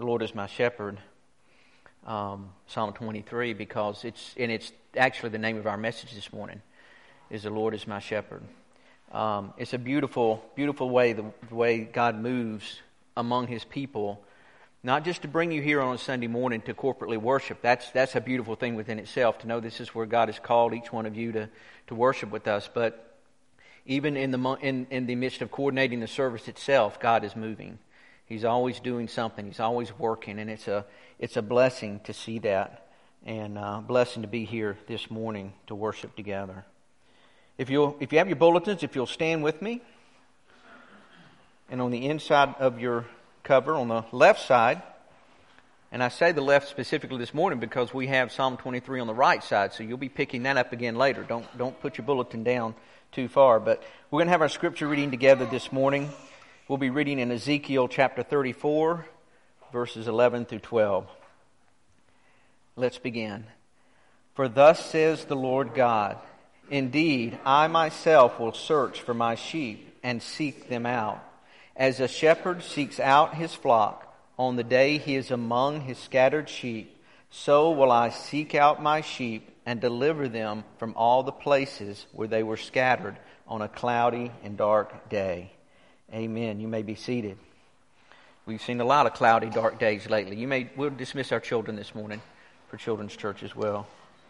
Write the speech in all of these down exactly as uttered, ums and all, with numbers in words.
the Lord is my shepherd, um, Psalm twenty-three, because it's, and it's actually the name of our message this morning, is the Lord is my shepherd. Um, it's a beautiful, beautiful way, the, the way God moves among His people, not just to bring you here on a Sunday morning to corporately worship. That's that's a beautiful thing within itself, to know this is where God has called each one of you to, to worship with us. But even in the in, in the midst of coordinating the service itself, God is moving. He's always doing something. He's always working, and it's a it's a blessing to see that, and a blessing to be here this morning to worship together. If you if you have your bulletins, if you'll stand with me, and on the inside of your cover, on the left side, and I say the left specifically this morning because we have Psalm twenty-three on the right side, so you'll be picking that up again later. Don't don't put your bulletin down too far. But we're going to have our scripture reading together this morning. We'll be reading in Ezekiel chapter thirty-four, verses eleven through twelve. Let's begin. For thus says the Lord God, indeed, I myself will search for my sheep and seek them out, as a shepherd seeks out his flock on the day he is among his scattered sheep. So will I seek out my sheep and deliver them from all the places where they were scattered on a cloudy and dark day. Amen. You may be seated. We've seen a lot of cloudy, dark days lately. You may we'll dismiss our children this morning for children's church as well.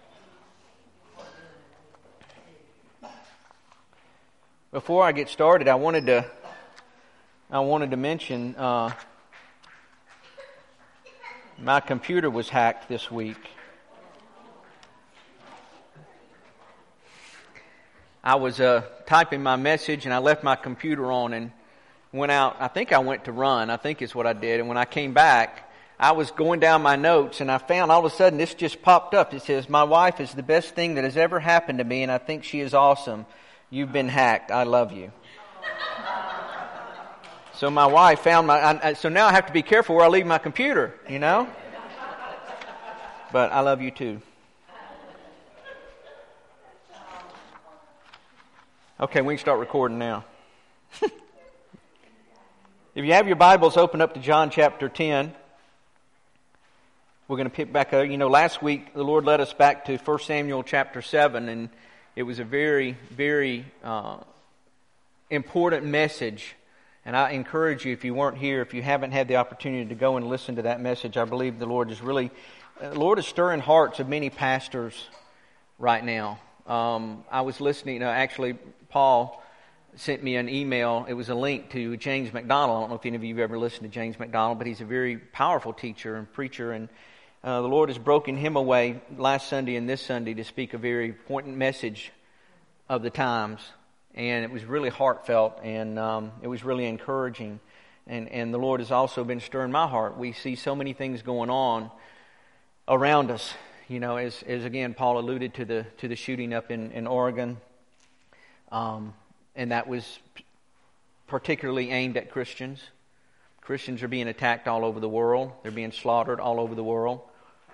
Before I get started, I wanted to I wanted to mention uh, my computer was hacked this week. I was uh, typing my message and I left my computer on and went out. I think I went to run. I think is what I did. And when I came back, I was going down my notes and I found all of a sudden this just popped up. It says, "My wife is the best thing that has ever happened to me and I think she is awesome. You've been hacked. I love you." So my wife found my, I, so now I have to be careful where I leave my computer, you know? But I love you too. Okay, we can start recording now. If you have your Bibles, open up to John chapter ten. We're going to pick back up. You know, last week the Lord led us back to First Samuel chapter seven, and it was a very, very uh, important message. And I encourage you, if you weren't here, if you haven't had the opportunity to go and listen to that message, I believe the Lord is really, the Lord is stirring hearts of many pastors right now. Um, I was listening, uh, actually, Paul sent me an email. It was a link to James MacDonald. I don't know if any of you have ever listened to James MacDonald, but he's a very powerful teacher and preacher. And uh, the Lord has broken him away last Sunday and this Sunday to speak a very important message of the times. And it was really heartfelt, and um, it was really encouraging. And and the Lord has also been stirring my heart. We see so many things going on around us. You know, as as again Paul alluded to the to the shooting up in in Oregon, um, and that was particularly aimed at Christians. Christians are being attacked all over the world. They're being slaughtered all over the world.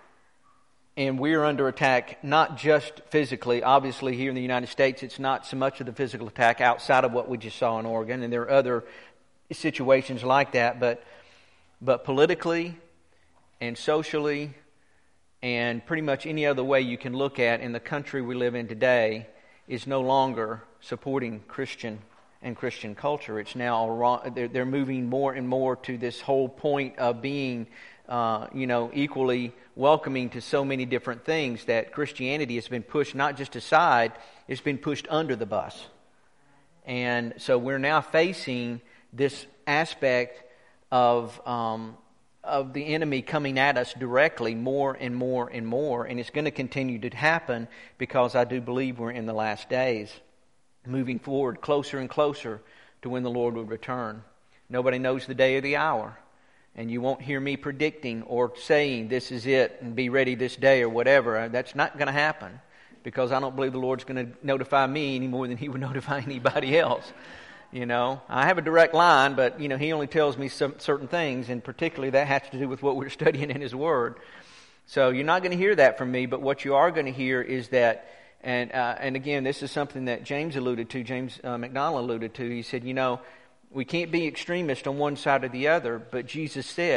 And we're under attack, not just physically. Obviously, here in the United States, it's not so much of the physical attack outside of what we just saw in Oregon. And there are other situations like that. But but politically and socially and pretty much any other way you can look at in the country we live in today is no longer supporting Christian and Christian culture. It's now, they're, they're moving more and more to this whole point of being Uh, you know, equally welcoming to so many different things that Christianity has been pushed not just aside, it's been pushed under the bus. And so we're now facing this aspect of um, of the enemy coming at us directly more and more and more, and it's going to continue to happen because I do believe we're in the last days, moving forward closer and closer to when the Lord will return. Nobody knows the day or the hour. And you won't hear me predicting or saying this is it and be ready this day or whatever. That's not going to happen because I don't believe the Lord's going to notify me any more than He would notify anybody else. You know, I have a direct line, but, you know, He only tells me some certain things, and particularly that has to do with what we're studying in His Word. So you're not going to hear that from me, but what you are going to hear is that, and uh, and again, this is something that James alluded to, James uh, MacDonald alluded to. He said, you know, we can't be extremist on one side or the other, but Jesus said,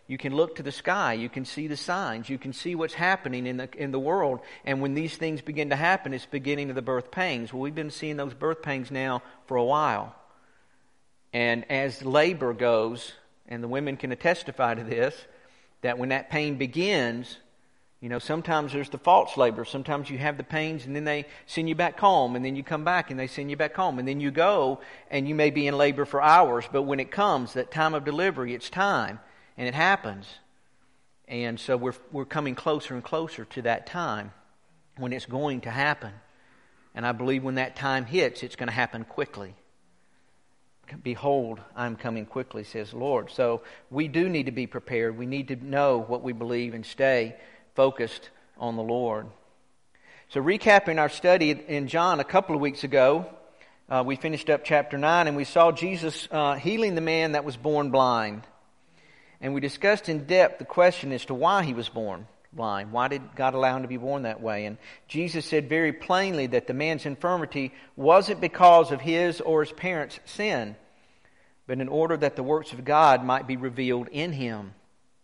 You can look to the sky. You can see the signs. You can see what's happening in the in the world. And when these things begin to happen, it's beginning of the birth pangs. Well, we've been seeing those birth pangs now for a while. And as labor goes, and the women can testify to this, that when that pain begins, you know, sometimes there's the false labor. Sometimes you have the pains and then they send you back home, and then you come back and they send you back home. And then you go and you may be in labor for hours, but when it comes, that time of delivery, it's time. And it happens. And so we're we're coming closer and closer to that time when it's going to happen. And I believe when that time hits, it's going to happen quickly. Behold, I'm coming quickly, says the Lord. So we do need to be prepared. We need to know what we believe and stay focused on the Lord. So recapping our study in John a couple of weeks ago, uh, we finished up chapter nine, and we saw Jesus uh, healing the man that was born blind. And we discussed in depth the question as to why he was born blind. Why did God allow him to be born that way? And Jesus said very plainly that the man's infirmity wasn't because of his or his parents' sin, but in order that the works of God might be revealed in him.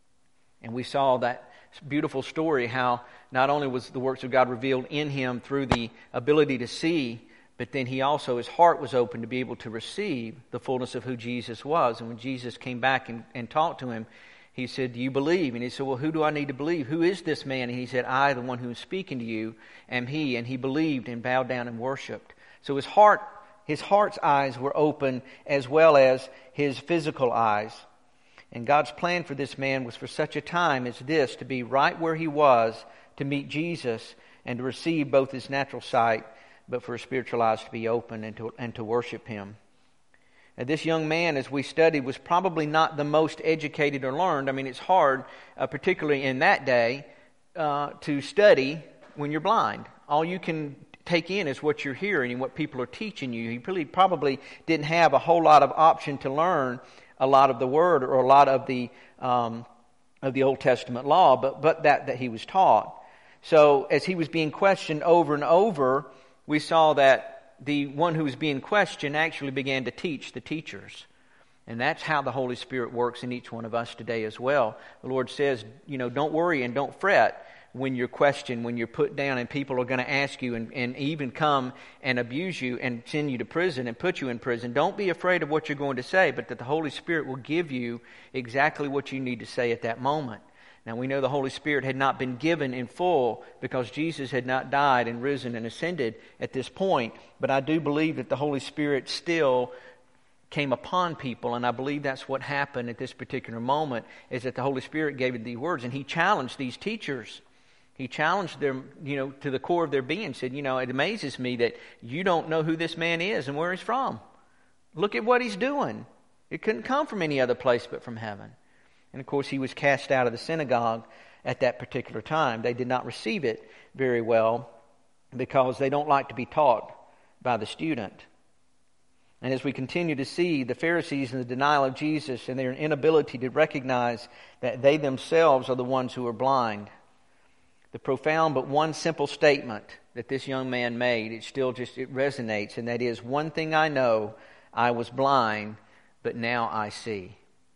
And we saw that beautiful story, how not only was the works of God revealed in him through the ability to see, but then he also, his heart was open to be able to receive the fullness of who Jesus was. And when Jesus came back and, and talked to him, he said, do you believe? And he said, well, who do I need to believe? Who is this man? And he said, I, the one who is speaking to you, am he. And he believed and bowed down and worshipped. So his heart, his heart's eyes were open as well as his physical eyes. And God's plan for this man was for such a time as this, to be right where he was, to meet Jesus and to receive both his natural sight, but for his spiritual eyes to be open and to and to worship him. Now, this young man, as we studied, was probably not the most educated or learned. I mean, it's hard, uh, particularly in that day, uh, to study when you're blind. All you can take in is what you're hearing and what people are teaching you. He really probably didn't have a whole lot of option to learn a lot of the Word or a lot of the um, of the Old Testament law, but but that that he was taught. So as he was being questioned over and over, we saw that the one who was being questioned actually began to teach the teachers. And that's how the Holy Spirit works in each one of us today as well. The Lord says, you know, don't worry and don't fret when you're questioned, when you're put down, and people are going to ask you and, and even come and abuse you and send you to prison and put you in prison. Don't be afraid of what you're going to say, but that the Holy Spirit will give you exactly what you need to say at that moment. Now, we know the Holy Spirit had not been given in full because Jesus had not died and risen and ascended at this point. But I do believe that the Holy Spirit still came upon people, and I believe that's what happened at this particular moment, is that the Holy Spirit gave the words, and He challenged these teachers. He challenged them, you know, to the core of their being, said, you know, it amazes me that you don't know who this man is and where he's from. Look at what he's doing. It couldn't come from any other place but from heaven. And of course, he was cast out of the synagogue at that particular time. They did not receive it very well because they don't like to be taught by the student. And as we continue to see the Pharisees and the denial of Jesus and their inability to recognize that they themselves are the ones who are blind, the profound but one simple statement that this young man made, it still just it resonates, and that is, one thing I know, I was blind, but now I see.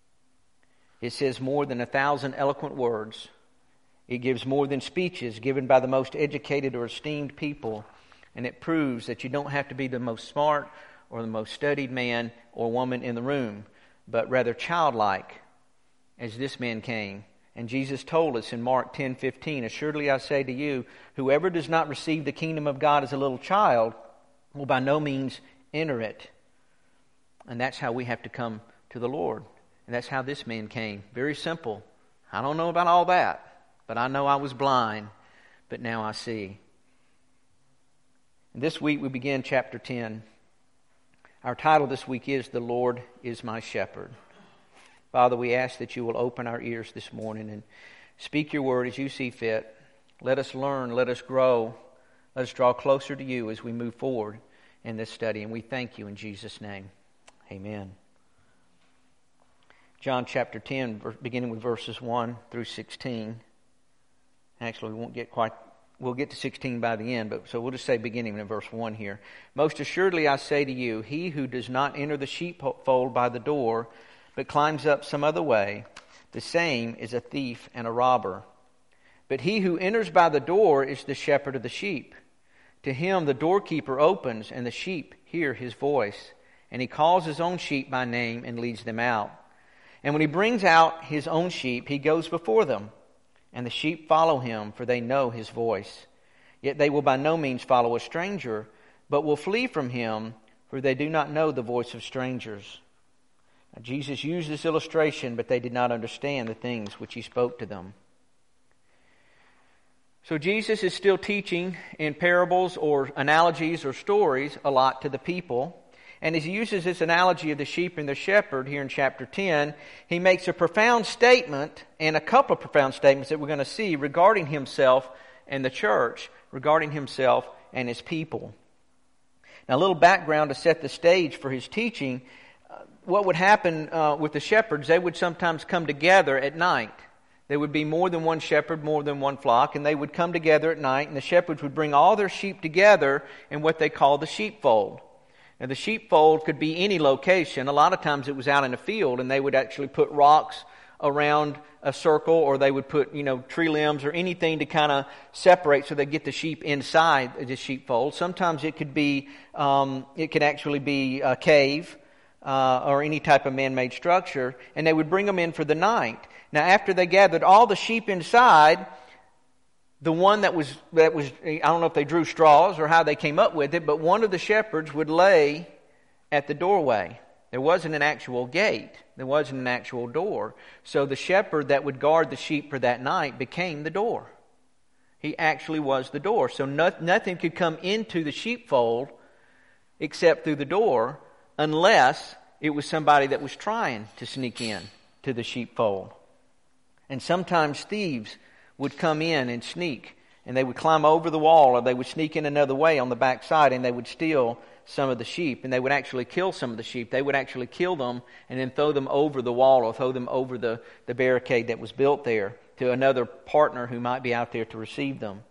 It says more than a thousand eloquent words. It gives more than speeches given by the most educated or esteemed people. And it proves that you don't have to be the most smart or the most studied man or woman in the room, but rather childlike, as this man came. And Jesus told us in Mark ten fifteen, assuredly I say to you, whoever does not receive the kingdom of God as a little child will by no means enter it. And that's how we have to come to the Lord. And that's how this man came. Very simple. I don't know about all that, but I know I was blind, but now I see. And this week we begin chapter ten. Our title this week is, The Lord is My Shepherd. Father, we ask that you will open our ears this morning and speak your word as you see fit. Let us learn, let us grow, let us draw closer to you as we move forward in this study. And we thank you in Jesus' name. Amen. John chapter ten, beginning with verses one through sixteen. Actually, we won't get quite, we'll get to sixteen by the end, but so we'll just say beginning in verse one here. Most assuredly I say to you, he who does not enter the sheepfold by the door, but climbs up some other way, the same is a thief and a robber. But he who enters by the door is the shepherd of the sheep. To him the doorkeeper opens, and the sheep hear his voice. And he calls his own sheep by name and leads them out. And when he brings out his own sheep, he goes before them. And the sheep follow him, for they know his voice. Yet they will by no means follow a stranger, but will flee from him, for they do not know the voice of strangers. Now, Jesus used this illustration, but they did not understand the things which he spoke to them. So Jesus is still teaching in parables or analogies or stories a lot to the people. And as he uses this analogy of the sheep and the shepherd here in chapter ten, he makes a profound statement and a couple of profound statements that we're going to see regarding himself and the church, regarding himself and his people. Now, a little background to set the stage for his teaching. Uh, what would happen uh, with the shepherds, they would sometimes come together at night. There would be more than one shepherd, more than one flock, and they would come together at night, and the shepherds would bring all their sheep together in what they call the sheepfold. Now, the sheepfold could be any location. A lot of times it was out in a field, and they would actually put rocks around a circle, or they would put, you know, tree limbs or anything to kind of separate so they get the sheep inside the sheepfold. Sometimes it could be, um, it could actually be a cave uh, or any type of man-made structure, and they would bring them in for the night. Now, after they gathered all the sheep inside, the one that was, that was, I don't know if they drew straws or how they came up with it, but one of the shepherds would lay at the doorway. There wasn't an actual gate. There wasn't an actual door. So the shepherd that would guard the sheep for that night became the door. He actually was the door. So no, nothing could come into the sheepfold except through the door unless it was somebody that was trying to sneak in to the sheepfold. And sometimes thieves would come in and sneak, and they would climb over the wall, or they would sneak in another way on the back side, and they would steal some of the sheep, and they would actually kill some of the sheep. They would actually kill them and then throw them over the wall or throw them over the, the barricade that was built there to another partner who might be out there to receive them.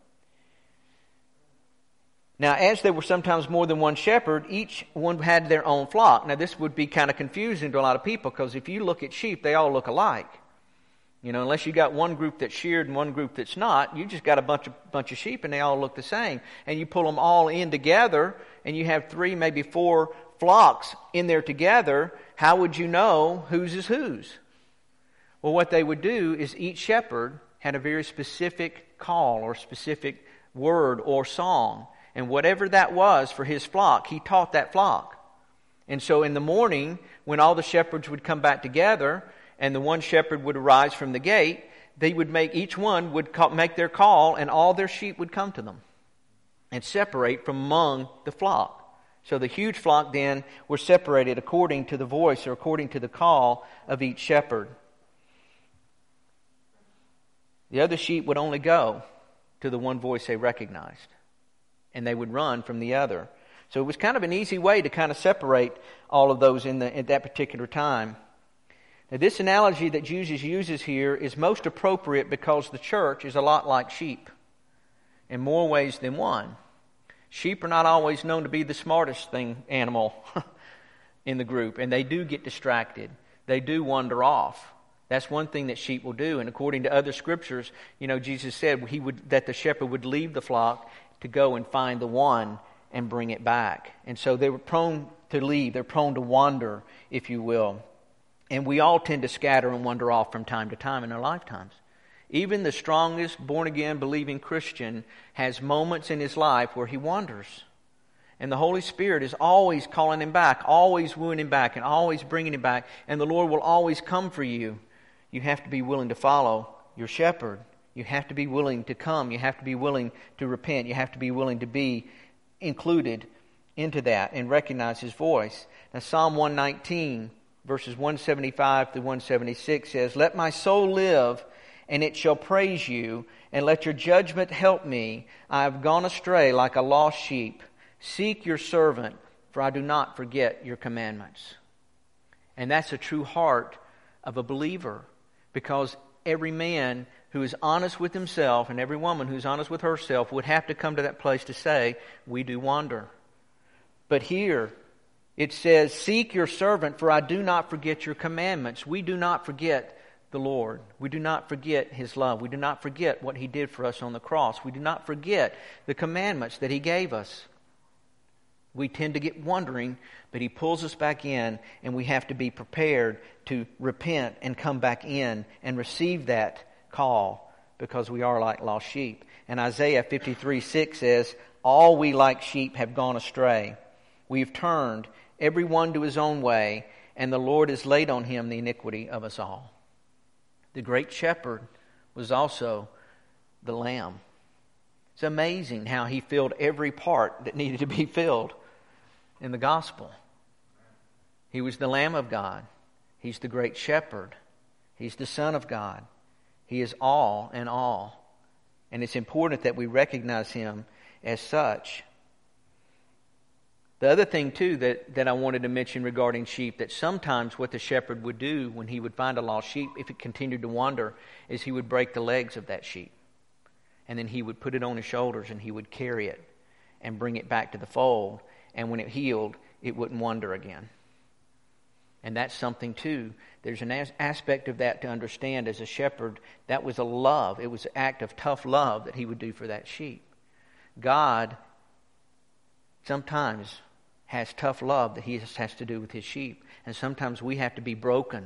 Now, as there were sometimes more than one shepherd, each one had their own flock. Now, this would be kind of confusing to a lot of people, because if you look at sheep, they all look alike. You know, unless you got one group that's sheared and one group that's not, you just got a bunch of bunch of sheep and they all look the same. And you pull them all in together and you have three, maybe four flocks in there together. How would you know whose is whose? Well, what they would do is each shepherd had a very specific call or specific word or song. And whatever that was for his flock, he taught that flock. And so in the morning, when all the shepherds would come back together, and the one shepherd would arise from the gate, they would make, each one would call, make their call, and all their sheep would come to them and separate from among the flock. So the huge flock then were separated according to the voice or according to the call of each shepherd. The other sheep would only go to the one voice they recognized, and they would run from the other. So it was kind of an easy way to kind of separate all of those in the, at that particular time. Now, this analogy that Jesus uses here is most appropriate because the church is a lot like sheep in more ways than one. Sheep are not always known to be the smartest thing animal in the group, and they do get distracted. They do wander off. That's one thing that sheep will do. And according to other scriptures, you know, Jesus said he would that the shepherd would leave the flock to go and find the one and bring it back. And so they were prone to leave. They're prone to wander, if you will. And we all tend to scatter and wander off from time to time in our lifetimes. Even the strongest born-again believing Christian has moments in his life where he wanders. And the Holy Spirit is always calling him back, always wooing him back, and always bringing him back. And the Lord will always come for you. You have to be willing to follow your shepherd. You have to be willing to come. You have to be willing to repent. You have to be willing to be included into that and recognize his voice. Now, Psalm one nineteen, verses one seventy-five to one seventy-six says, "Let my soul live, and it shall praise you, and let your judgment help me. I have gone astray like a lost sheep. Seek your servant, for I do not forget your commandments." And that's a true heart of a believer, because every man who is honest with himself and every woman who's honest with herself would have to come to that place to say, we do wander. But here it says, "Seek your servant, for I do not forget your commandments." We do not forget the Lord. We do not forget His love. We do not forget what He did for us on the cross. We do not forget the commandments that He gave us. We tend to get wondering, but He pulls us back in, and we have to be prepared to repent and come back in and receive that call, because we are like lost sheep. And Isaiah fifty-three six says, all we like sheep have gone astray. We've turned every one to his own way, and the Lord has laid on Him the iniquity of us all. The great shepherd was also the lamb. It's amazing how He filled every part that needed to be filled in the gospel. He was the Lamb of God. He's the great shepherd. He's the Son of God. He is all in all. And it's important that we recognize Him as such. The other thing, too, that, that I wanted to mention regarding sheep, that sometimes what the shepherd would do when he would find a lost sheep, if it continued to wander, is he would break the legs of that sheep. And then he would put it on his shoulders and he would carry it and bring it back to the fold. And when it healed, it wouldn't wander again. And that's something, too. There's an as- aspect of that to understand as a shepherd. That was a love. It was an act of tough love that he would do for that sheep. God sometimes has tough love that He has to do with His sheep. And sometimes we have to be broken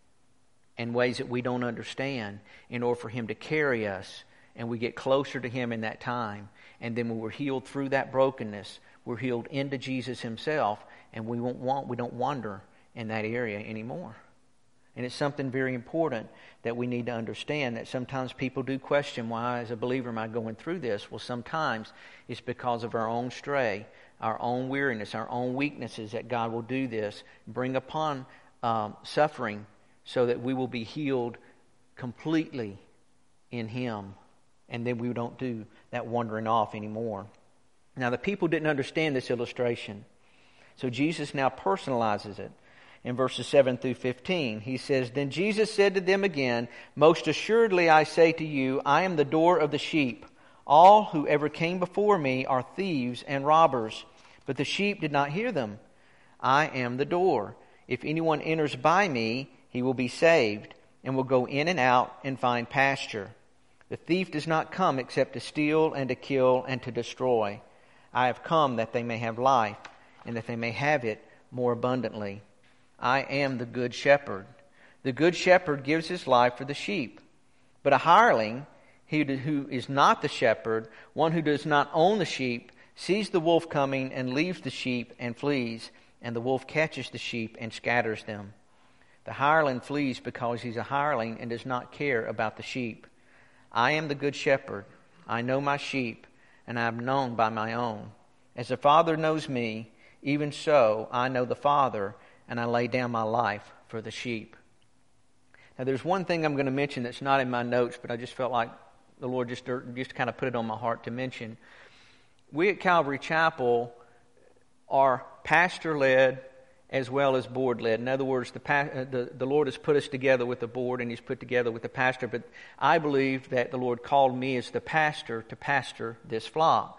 in ways that we don't understand in order for Him to carry us. And we get closer to Him in that time. And then when we're healed through that brokenness, we're healed into Jesus Himself. And we won't want, we don't wander in that area anymore. And it's something very important that we need to understand, that sometimes people do question, why as a believer am I going through this? Well, sometimes it's because of our own stray, our own weariness, our own weaknesses, that God will do this, bring upon um, suffering so that we will be healed completely in Him. And then we don't do that wandering off anymore. Now, the people didn't understand this illustration. So Jesus now personalizes it. In verses seven through fifteen, He says, Then Jesus said to them again, Most assuredly I say to you, I am the door of the sheep. All who ever came before me are thieves and robbers, but the sheep did not hear them. I am the door. If anyone enters by me, he will be saved, and will go in and out and find pasture. The thief does not come except to steal and to kill and to destroy. I have come that they may have life, and that they may have it more abundantly. I am the good shepherd. The good shepherd gives his life for the sheep. But a hireling, he who is not the shepherd, one who does not own the sheep, sees the wolf coming and leaves the sheep and flees, and the wolf catches the sheep and scatters them. The hireling flees because he's a hireling and does not care about the sheep. I am the good shepherd. I know my sheep, and I am known by my own. As the Father knows me, even so I know the Father, and I lay down my life for the sheep. Now, there's one thing I'm going to mention that's not in my notes, but I just felt like the Lord just, just kind of put it on my heart to mention. We at Calvary Chapel are pastor-led as well as board-led. In other words, the, the, the Lord has put us together with the board, and He's put together with the pastor. But I believe that the Lord called me as the pastor to pastor this flock.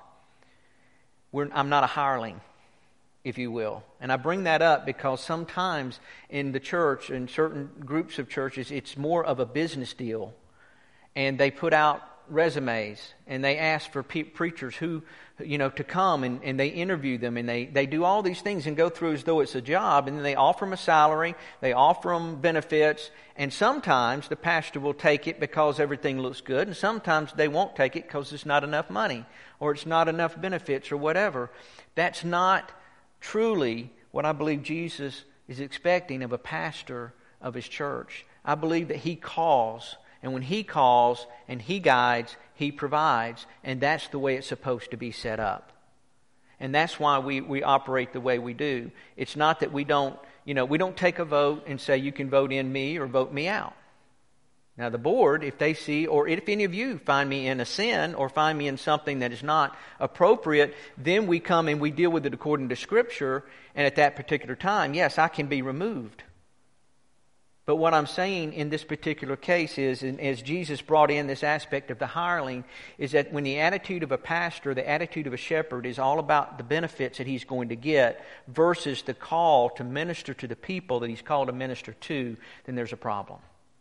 We're, I'm not a hireling, if you will. And I bring that up because sometimes in the church, in certain groups of churches, it's more of a business deal. And they put out resumes, and they ask for pe- preachers who, you know, to come, and, and they interview them, and they, they do all these things and go through as though it's a job, and then they offer them a salary, they offer them benefits, and sometimes the pastor will take it because everything looks good, and sometimes they won't take it because it's not enough money, or it's not enough benefits, or whatever. That's not truly what I believe Jesus is expecting of a pastor of His church. I believe that He calls, and when He calls and He guides, He provides, and that's the way it's supposed to be set up. And that's why we, we operate the way we do. It's not that we don't, you know, we don't take a vote and say you can vote in me or vote me out. Now the board, if they see, or if any of you find me in a sin or find me in something that is not appropriate, then we come and we deal with it according to Scripture, and at that particular time, yes, I can be removed. But what I'm saying in this particular case is, and as Jesus brought in this aspect of the hireling, is that when the attitude of a pastor, the attitude of a shepherd is all about the benefits that he's going to get versus the call to minister to the people that he's called to minister to, then there's a problem.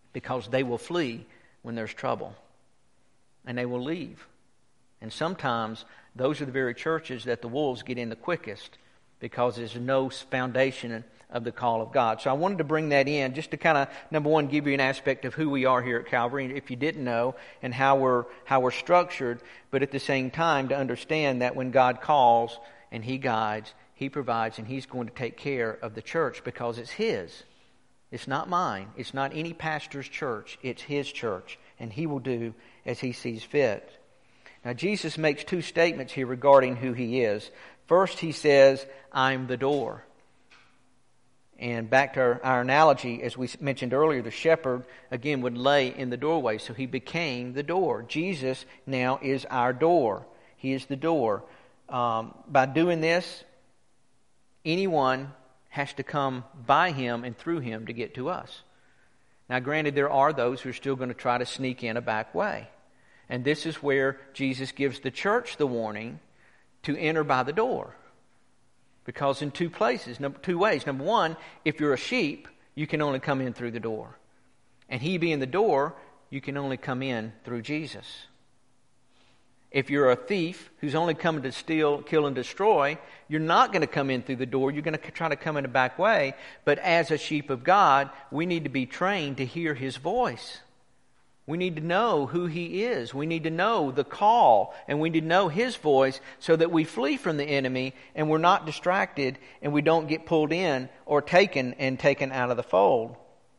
because they will flee when there's trouble. And they will leave. And sometimes those are the very churches that the wolves get in the quickest because there's no foundation of the call of God. So I wanted to bring that in just to kind of, number one, give you an aspect of who we are here at Calvary, if you didn't know, and how we're how we're structured, but at the same time to understand that when God calls and He guides, He provides, and He's going to take care of the church because it's His. It's not mine. It's not any pastor's church. It's His church, and He will do as He sees fit. Now, Jesus makes two statements here regarding who He is. First, He says, I'm the door. And back to our, our analogy, as we mentioned earlier, the shepherd, again, would lay in the doorway. So He became the door. Jesus now is our door. He is the door. Um, by doing this, anyone has to come by Him and through Him to get to us. Now, granted, there are those who are still going to try to sneak in a back way. And this is where Jesus gives the church the warning to enter by the door. Because in two places, number, two ways. Number one, if you're a sheep, you can only come in through the door. And He being the door, you can only come in through Jesus. If you're a thief who's only coming to steal, kill, and destroy, you're not going to come in through the door. You're going to try to come in a back way. But as a sheep of God, we need to be trained to hear His voice. We need to know who He is. We need to know the call, and we need to know His voice so that we flee from the enemy and we're not distracted and we don't get pulled in or taken and taken out of the fold.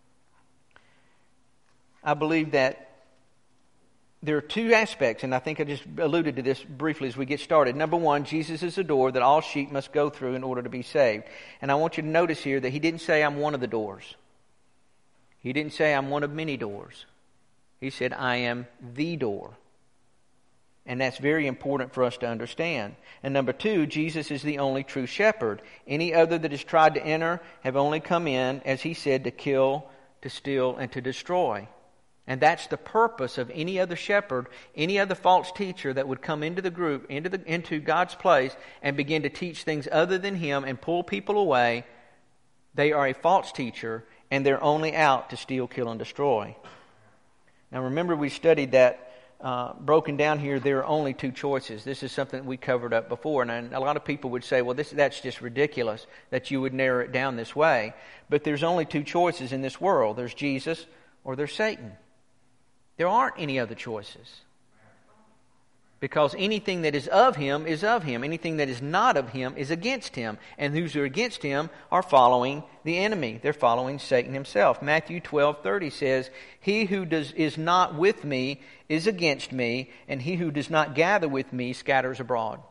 I believe that there are two aspects, and I think I just alluded to this briefly as we get started. Number one, Jesus is the door that all sheep must go through in order to be saved. And I want you to notice here that He didn't say, I'm one of the doors. He didn't say, I'm one of many doors. He said, I am the door. And that's very important for us to understand. And number two, Jesus is the only true shepherd. Any other that has tried to enter have only come in, as He said, to kill, to steal, and to destroy. And that's the purpose of any other shepherd, any other false teacher that would come into the group, into the into God's place, and begin to teach things other than Him and pull people away. They are a false teacher, and they're only out to steal, kill, and destroy. Now remember, we studied that uh, broken down here, there are only two choices. This is something that we covered up before. And a lot of people would say, well, this that's just ridiculous that you would narrow it down this way. But there's only two choices in this world. There's Jesus or there's Satan. There aren't any other choices. Because anything that is of Him is of Him. Anything that is not of Him is against Him. And those who are against Him are following the enemy. They're following Satan himself. Matthew twelve thirty says, He who does is not with me is against me, and he who does not gather with me scatters abroad.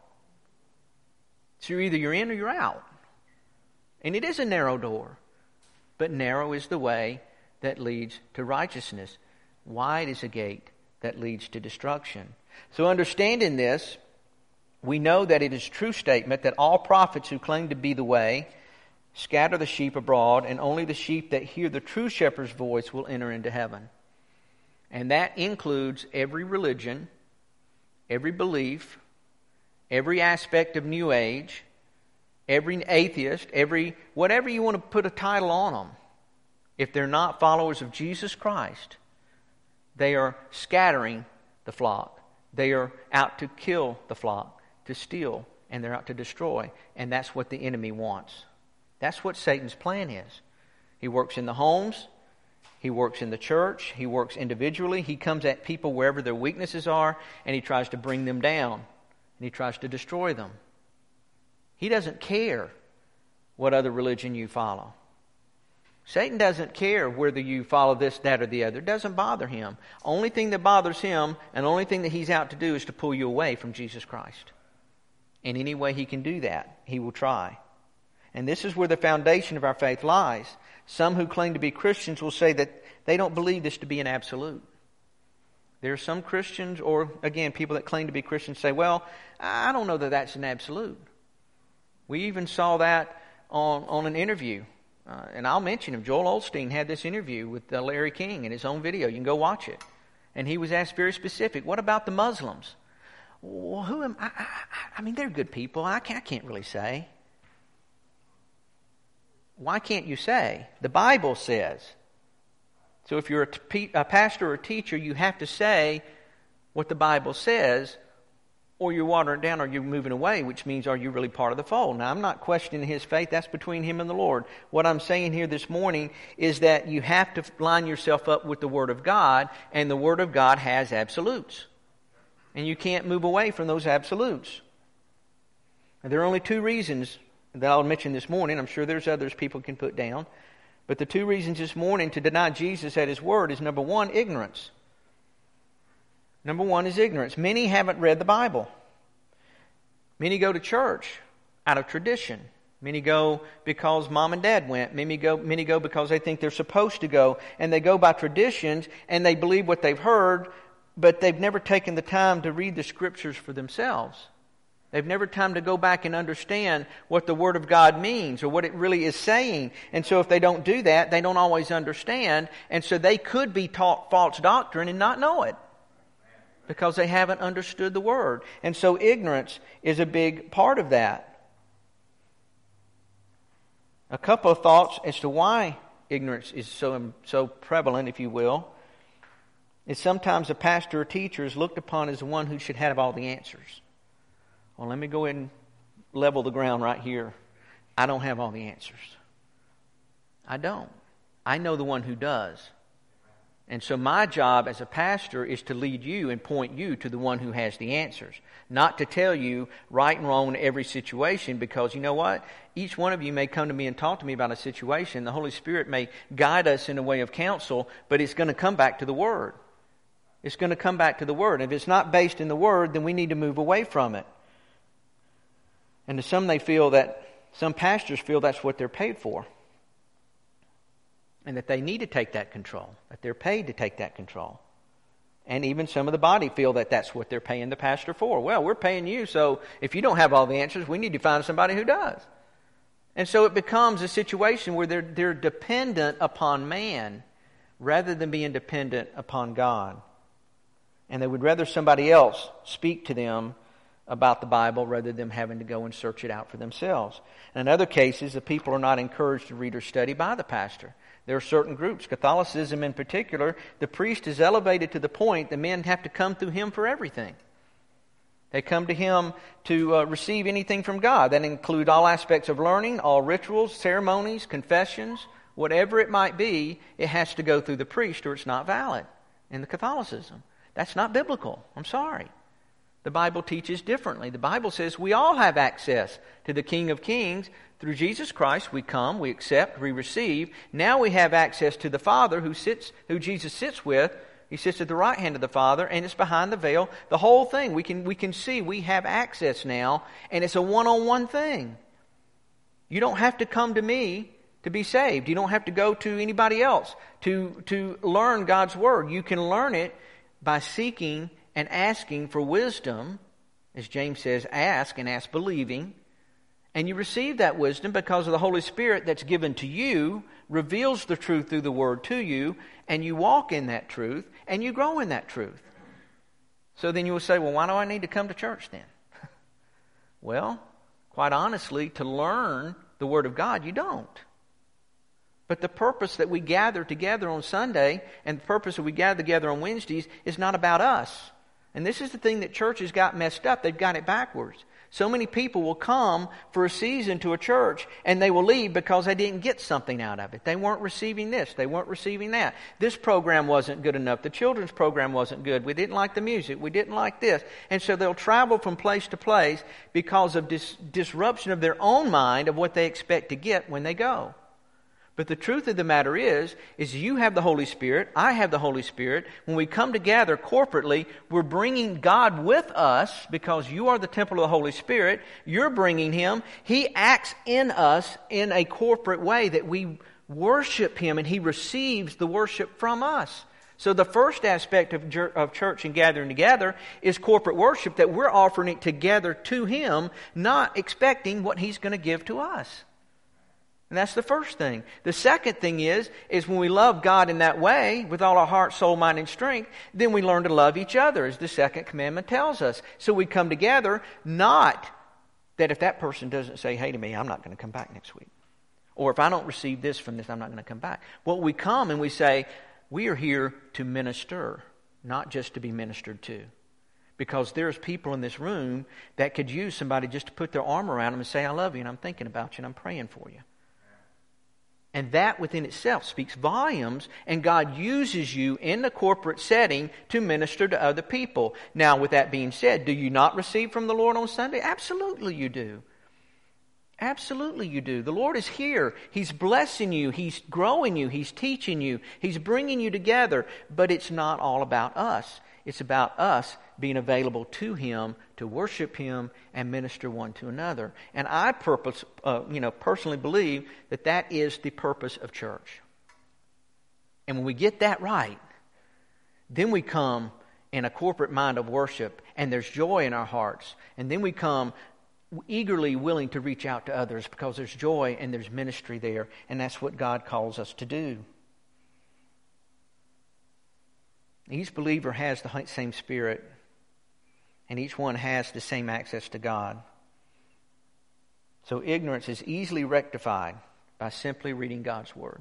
So either you're in or you're out. And it is a narrow door. But narrow is the way that leads to righteousness. Wide is a gate that leads to destruction. So understanding this, we know that it is a true statement that all prophets who claim to be the way scatter the sheep abroad, and only the sheep that hear the true shepherd's voice will enter into heaven. And that includes every religion, every belief, every aspect of New Age, every atheist, every whatever you want to put a title on them. If they're not followers of Jesus Christ, they are scattering the flock. They are out to kill the flock, to steal, and they're out to destroy. And that's what the enemy wants. That's what Satan's plan is. He works in the homes. He works in the church. He works individually. He comes at people wherever their weaknesses are, and he tries to bring them down. And he tries to destroy them. He doesn't care what other religion you follow. Satan doesn't care whether you follow this, that, or the other. It doesn't bother him. Only thing that bothers him and the only thing that he's out to do is to pull you away from Jesus Christ. And any way he can do that, he will try. And this is where the foundation of our faith lies. Some who claim to be Christians will say that they don't believe this to be an absolute. There are some Christians, or again, people that claim to be Christians say, well, I don't know that that's an absolute. We even saw that on, on an interview. Uh, and I'll mention him. Joel Osteen had this interview with uh, Larry King in his own video. You can go watch it. And he was asked very specific, what about the Muslims? Well, who am I? I, I mean, they're good people. I can't, I can't really say. Why can't you say? The Bible says. So if you're a, t- a pastor or a teacher, you have to say what the Bible says, or you're watering it down, or you're moving away, which means, are you really part of the fold? Now, I'm not questioning his faith. That's between him and the Lord. What I'm saying here this morning is that you have to line yourself up with the Word of God, and the Word of God has absolutes. And you can't move away from those absolutes. And there are only two reasons that I'll mention this morning. I'm sure there's others people can put down. But the two reasons this morning to deny Jesus at His Word is, number one, ignorance. Number one is ignorance. Many haven't read the Bible. Many go to church out of tradition. Many go because mom and dad went. Many go, many go because they think they're supposed to go. And they go by traditions and they believe what they've heard, but they've never taken the time to read the Scriptures for themselves. They've never time to go back and understand what the Word of God means or what it really is saying. And so if they don't do that, they don't always understand. And so they could be taught false doctrine and not know it, because they haven't understood the Word. And so ignorance is a big part of that. A couple of thoughts as to why ignorance is so, so prevalent, if you will, is sometimes a pastor or teacher is looked upon as the one who should have all the answers. Well, let me go ahead and level the ground right here. I don't have all the answers. I don't. I know the one who does. And so my job as a pastor is to lead you and point you to the one who has the answers. Not to tell you right and wrong in every situation, because you know what? Each one of you may come to me and talk to me about a situation. The Holy Spirit may guide us in a way of counsel, but it's going to come back to the Word. It's going to come back to the Word. If it's not based in the Word, then we need to move away from it. And to some they feel that, some pastors feel that's what they're paid for. And that they need to take that control. That they're paid to take that control. And even some of the body feel that that's what they're paying the pastor for. Well, we're paying you, so if you don't have all the answers, we need to find somebody who does. And so it becomes a situation where they're, they're dependent upon man rather than being dependent upon God. And they would rather somebody else speak to them about the Bible rather than having to go and search it out for themselves. And in other cases, the people are not encouraged to read or study by the pastor. There are certain groups, Catholicism in particular, the priest is elevated to the point the men have to come through him for everything. They come to him to uh, receive anything from God. That includes all aspects of learning, all rituals, ceremonies, confessions, whatever it might be, it has to go through the priest or it's not valid in the Catholicism. That's not biblical. I'm sorry. The Bible teaches differently. The Bible says we all have access to the King of Kings. Through Jesus Christ, we come, we accept, we receive. Now we have access to the Father who sits, who Jesus sits with. He sits at the right hand of the Father, and it's behind the veil. The whole thing, we can we can see we have access now, and it's a one-on-one thing. You don't have to come to me to be saved. You don't have to go to anybody else to, to learn God's Word. You can learn it by seeking and asking for wisdom. As James says, ask and ask believing. And you receive that wisdom because of the Holy Spirit that's given to you, reveals the truth through the Word to you, and you walk in that truth, and you grow in that truth. So then you will say, well, why do I need to come to church then? Well, quite honestly, to learn the Word of God, you don't. But the purpose that we gather together on Sunday and the purpose that we gather together on Wednesdays is not about us. And this is the thing that churches got messed up. They've got it backwards. So many people will come for a season to a church and they will leave because they didn't get something out of it. They weren't receiving this. They weren't receiving that. This program wasn't good enough. The children's program wasn't good. We didn't like the music. We didn't like this. And so they'll travel from place to place because of dis- disruption of their own mind of what they expect to get when they go. But the truth of the matter is, is you have the Holy Spirit, I have the Holy Spirit. When we come together corporately, we're bringing God with us because you are the temple of the Holy Spirit. You're bringing Him. He acts in us in a corporate way that we worship Him and He receives the worship from us. So the first aspect of, of church and gathering together is corporate worship, that we're offering it together to Him, not expecting what He's going to give to us. And that's the first thing. The second thing is, is when we love God in that way, with all our heart, soul, mind, and strength, then we learn to love each other, as the second commandment tells us. So we come together, not that if that person doesn't say, hey to me, I'm not going to come back next week. Or if I don't receive this from this, I'm not going to come back. Well, we come and we say, We are here to minister, not just to be ministered to. Because there's people in this room that could use somebody just to put their arm around them and say, I love you and I'm thinking about you and I'm praying for you. And that within itself speaks volumes, and God uses you in the corporate setting to minister to other people. Now, with that being said, do you not receive from the Lord on Sunday? Absolutely you do. Absolutely you do. The Lord is here. He's blessing you. He's growing you. He's teaching you. He's bringing you together. But it's not all about us. It's about us being available to Him to worship Him and minister one to another. And I purpose, uh, you know, personally believe that that is the purpose of church. And when we get that right, then we come in a corporate mind of worship, and there's joy in our hearts. And then we come eagerly willing to reach out to others because there's joy and there's ministry there. And that's what God calls us to do. Each believer has the same Spirit, and each one has the same access to God. So ignorance is easily rectified by simply reading God's Word.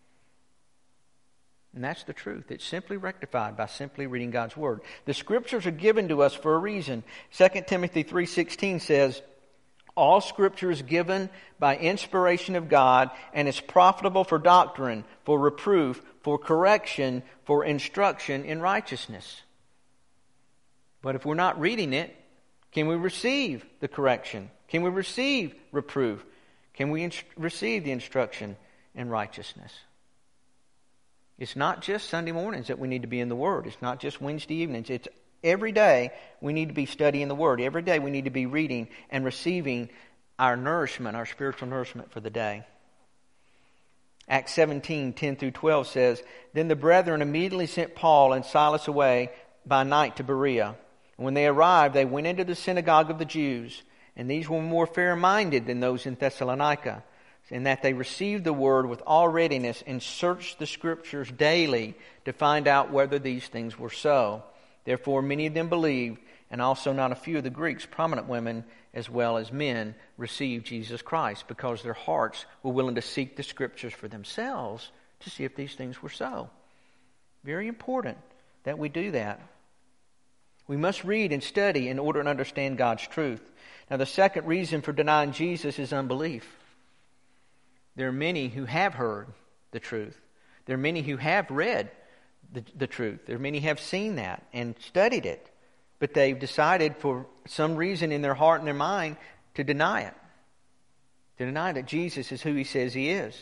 And that's the truth. It's simply rectified by simply reading God's Word. The Scriptures are given to us for a reason. Second Timothy three sixteen says, all Scripture is given by inspiration of God and is profitable for doctrine, for reproof, for correction, for instruction in righteousness. But if we're not reading it, can we receive the correction? Can we receive reproof? Can we inst- receive the instruction in righteousness? It's not just Sunday mornings that we need to be in the Word. It's not just Wednesday evenings. It's every day we need to be studying the Word. Every day we need to be reading and receiving our nourishment, our spiritual nourishment for the day. Acts seventeen, ten through twelve says, Then the brethren immediately sent Paul and Silas away by night to Berea. And when they arrived, they went into the synagogue of the Jews. And these were more fair-minded than those in Thessalonica, in that they received the word with all readiness and searched the Scriptures daily to find out whether these things were so. Therefore many of them believed, and also not a few of the Greeks, prominent women as well as men, received Jesus Christ, because their hearts were willing to seek the Scriptures for themselves to see if these things were so. Very important that we do that. We must read and study in order to understand God's truth. Now, the second reason for denying Jesus is unbelief. There are many who have heard the truth. There are many who have read the, the truth. There are many who have seen that and studied it. But they've decided for some reason in their heart and their mind to deny it. To deny that Jesus is who He says He is.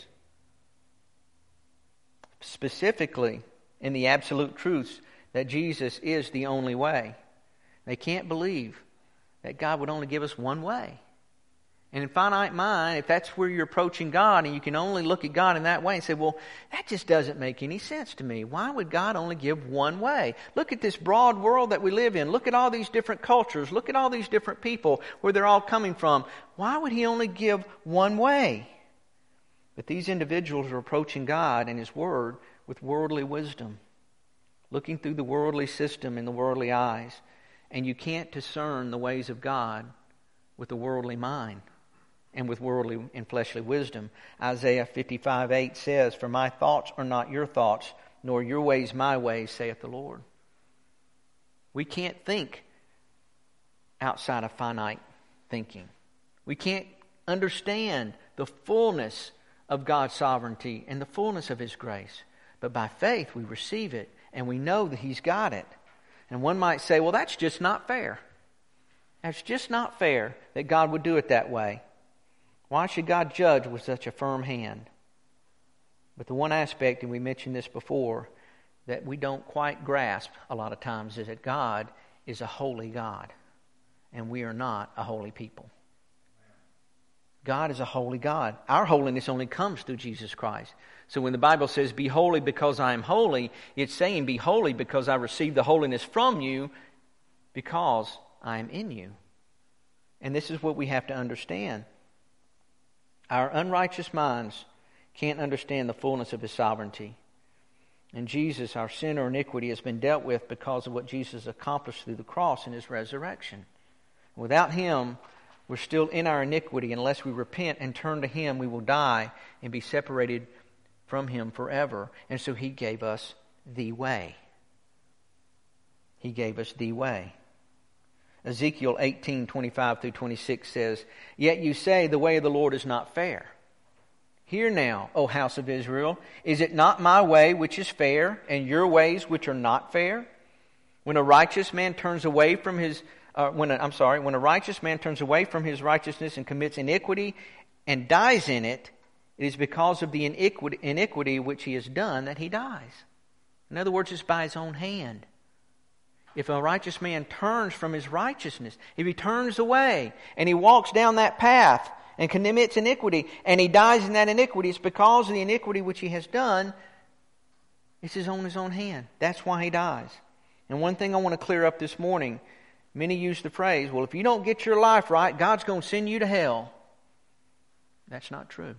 Specifically in the absolute truths that Jesus is the only way. They can't believe that God would only give us one way. And in finite mind, if that's where you're approaching God and you can only look at God in that way and say, well, that just doesn't make any sense to me. Why would God only give one way? Look at this broad world that we live in. Look at all these different cultures. Look at all these different people, where they're all coming from. Why would He only give one way? But these individuals are approaching God and His Word with worldly wisdom, looking through the worldly system and the worldly eyes. And you can't discern the ways of God with the worldly mind and with worldly and fleshly wisdom. Isaiah fifty-five eight says, For my thoughts are not your thoughts, nor your ways my ways, saith the Lord. We can't think outside of finite thinking. We can't understand the fullness of God's sovereignty and the fullness of His grace. But by faith we receive it, and we know that He's got it. And one might say, well, that's just not fair. That's just not fair that God would do it that way. Why should God judge with such a firm hand? But the one aspect, and we mentioned this before, that we don't quite grasp a lot of times is that God is a holy God, and we are not a holy people. God is a holy God. Our holiness only comes through Jesus Christ. So when the Bible says, be holy because I am holy, it's saying be holy because I received the holiness from you because I am in you. And this is what we have to understand. Our unrighteous minds can't understand the fullness of His sovereignty. And Jesus, our sin or iniquity, has been dealt with because of what Jesus accomplished through the cross and His resurrection. Without Him, we're still in our iniquity. Unless we repent and turn to Him, we will die and be separated from Him forever. And so He gave us the way. He gave us the way. Ezekiel eighteen, twenty-five through twenty-six says, "Yet you say the way of the Lord is not fair. Hear now, O house of Israel, is it not my way which is fair, and your ways which are not fair? When a righteous man turns away from his, uh, when a, I'm sorry, when a righteous man turns away from his righteousness and commits iniquity and dies in it, it is because of the iniquity, iniquity which he has done that he dies." In other words, it's by his own hand. If a righteous man turns from his righteousness, if he turns away and he walks down that path and commits iniquity and he dies in that iniquity, it's because of the iniquity which he has done. It's his own his own hand. That's why he dies. And one thing I want to clear up this morning, many use the phrase, well, if you don't get your life right, God's going to send you to hell. That's not true.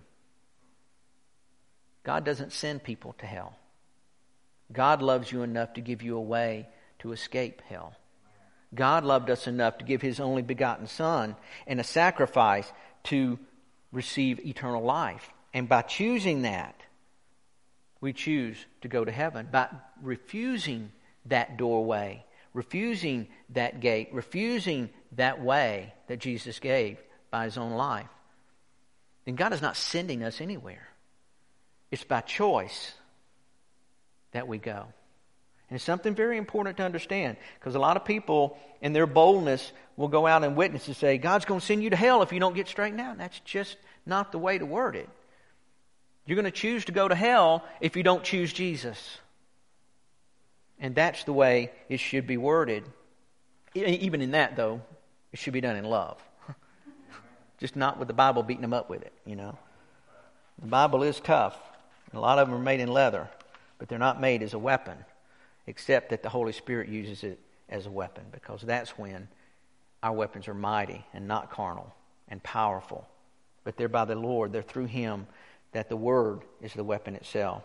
God doesn't send people to hell. God loves you enough to give you a way to escape hell. God loved us enough to give His only begotten Son and a sacrifice to receive eternal life. And by choosing that, we choose to go to heaven. By refusing that doorway, refusing that gate, refusing that way that Jesus gave by His own life, then God is not sending us anywhere. It's by choice that we go. And it's something very important to understand, because a lot of people in their boldness will go out and witness and say, God's going to send you to hell if you don't get straightened out. And that's just not the way to word it. You're going to choose to go to hell if you don't choose Jesus. And that's the way it should be worded. Even in that, though, it should be done in love. Just not with the Bible beating them up with it, you know. The Bible is tough. A lot of them are made in leather, but they're not made as a weapon, except that the Holy Spirit uses it as a weapon, because that's when our weapons are mighty and not carnal and powerful. But they're by the Lord, they're through Him that the Word is the weapon itself.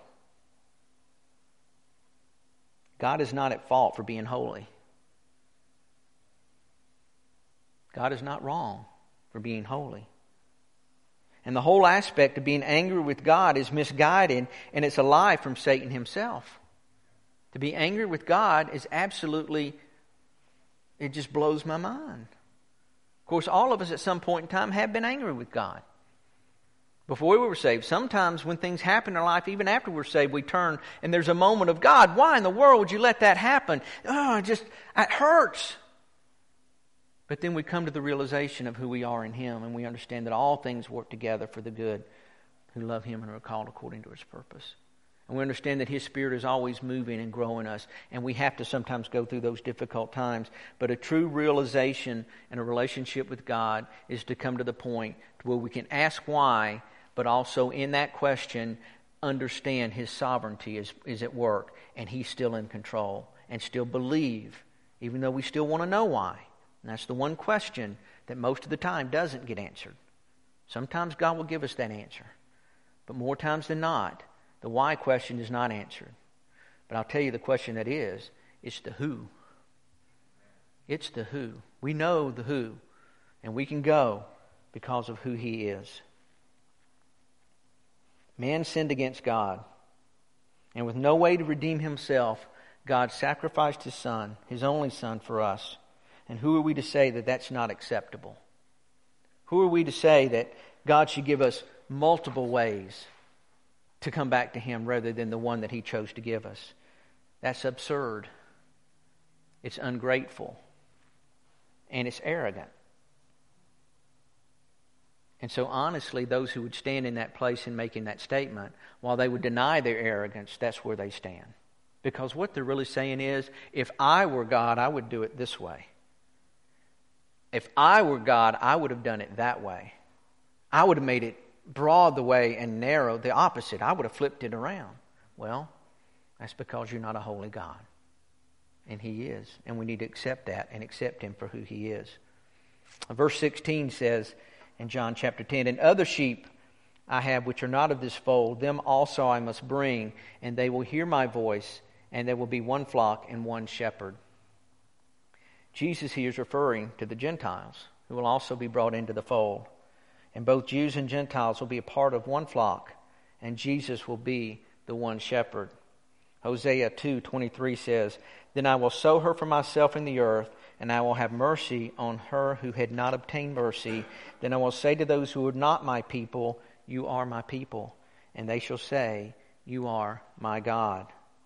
God is not at fault for being holy. God is not wrong for being holy. And the whole aspect of being angry with God is misguided, and it's a lie from Satan himself. To be angry with God is absolutely, it just blows my mind. Of course, all of us at some point in time have been angry with God. Before we were saved, sometimes when things happen in our life, even after we're saved, we turn and there's a moment of, God, why in the world would you let that happen? Oh, it just, it hurts. But then we come to the realization of who we are in Him, and we understand that all things work together for the good who love Him and are called according to His purpose. And we understand that His Spirit is always moving and growing us, and we have to sometimes go through those difficult times. But a true realization and a relationship with God is to come to the point where we can ask why, but also in that question understand His sovereignty is, is at work, and He's still in control, and still believe, even though we still want to know why. And that's the one question that most of the time doesn't get answered. Sometimes God will give us that answer, but more times than not, the why question is not answered. But I'll tell you the question that is, it's the who. It's the who. We know the who, and we can go because of who He is. Man sinned against God, and with no way to redeem himself, God sacrificed His Son, His only Son, for us. And who are we to say that that's not acceptable? Who are we to say that God should give us multiple ways to come back to Him rather than the one that He chose to give us? That's absurd. It's ungrateful. And it's arrogant. And so honestly, those who would stand in that place and making that statement, while they would deny their arrogance, that's where they stand. Because what they're really saying is, if I were God, I would do it this way. If I were God, I would have done it that way. I would have made it broad the way and narrow the opposite. I would have flipped it around. Well, that's because you're not a holy God. And He is. And we need to accept that and accept Him for who He is. Verse sixteen says in John chapter ten, "And other sheep I have which are not of this fold, them also I must bring, and they will hear my voice, and there will be one flock and one shepherd." Jesus here is referring to the Gentiles who will also be brought into the fold. And both Jews and Gentiles will be a part of one flock, and Jesus will be the one shepherd. Hosea two twenty-three says, "Then I will sow her for myself in the earth, and I will have mercy on her who had not obtained mercy. Then I will say to those who are not my people, you are my people. And they shall say, you are my God."